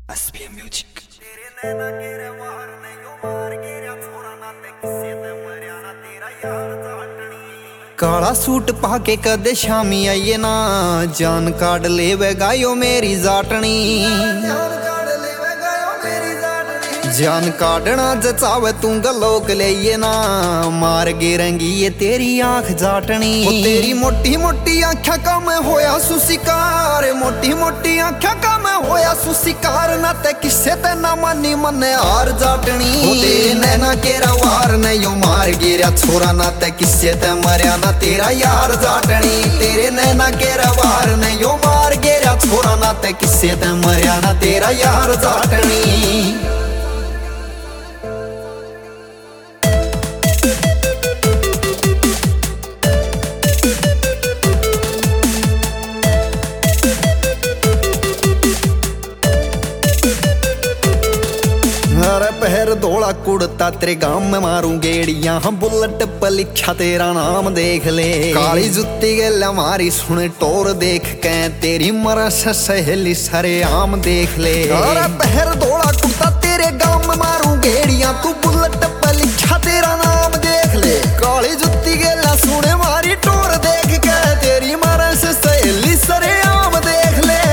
SPM Music। काला suit पाके कदे शामी आइए ना, जान काट लेवे गायो मेरी जाटनी। जान काटना जचावे तू गलोक लेइए ना, मार गिरंगी ये तेरी आंख जाटनी। तेरी मोटी मोटी आंखा का मैं होया सुशिकार, मोटी मोटी आंखा का मैं होया सुशिकार। ना ते किसे ते ना मानी मने हार जाटनी। तेरे नैना केरा वार ने यो मार गिरा छोरा, ना ते किसे ते मरिया ना तेरा यार जाटनी। तेरे नैना केरा वार ने यो मार गिरा छोरा, ना ते किसे ते मरिया ना तेरा यार जाटनी। पहर धोला कुड़ता तेरे गांव में मारूं गेड़िया, हम बुलेट पर लिखा तेरा नाम देख ले। काली जुत्ती गल हमारी सुने टोर देख के, तेरी मरस सहेली सरे आम देख ले। अरे पहर धोला कुड़ता तेरे गांव में मारूं गेड़िया, तू बुलेट पर लिखा तेरा नाम देख ले। काली जुत्ती गल सुने मारी टोर देख के, तेरी मरस सहेली सरे आम देख ले।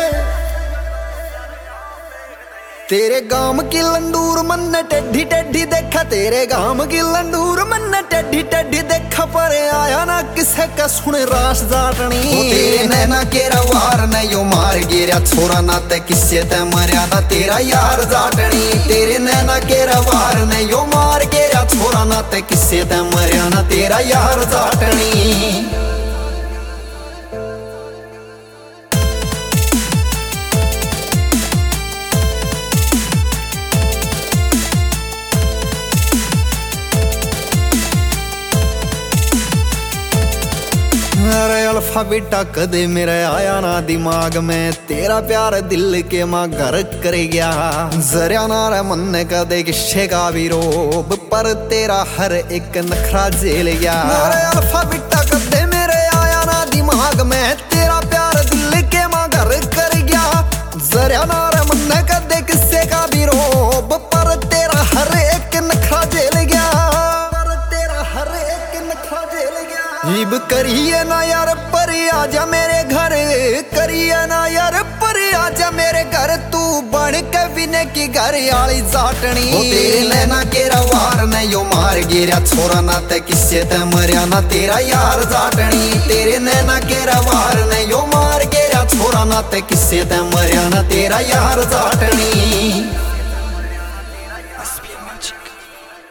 तेरे गांव की लंडूर मन टेढ़ी टेढ़ी देखा, तेरे गांव की लंडूर मन टेढ़ी टेढ़ी देखा। पर आया ना किसे का सुने रास जाटनी। तेरे नैना केरा वार ने यो मार गिरा छोरा, ना ते किसे ते मरिया ना तेरा यार जाटनी। तेरे नैना केरा वार ने यो मार गिरा छोरा, ना ते किसे ते मरिया ना तेरा यार जाटनी। अरे अल्फा बेटा कदे मेरे आया ना दिमाग में, तेरा प्यार दिल के माँ घर कर गया। जरिया नारा मन ने कदे किस्से का भी रोब, पर तेरा हर एक नखरा झेल गया। अरे अल्फा बेटा कदे मेरे आया ना दिमाग में, तेरा प्यार दिल के माँ घर कर गया। जरिया नारा मन ने कदे किस्से का भी रोब, पर तेरा हर एक नखरा झेल गया। इब करिए ना यार पर आजा मेरे घर, करिए ना यार पर आजा मेरे घर। तू बन के विने की घर आली जाटनी। तेरे नैना केरा वार ने यो मार गिरा छोरा, ना ते किसे ते मरिया ना तेरा यार जाटनी। तेरे नैना केरा वार ने यो मार गिरा छोरा, ना ते किसे ते मरिया ना तेरा यार जाटनी।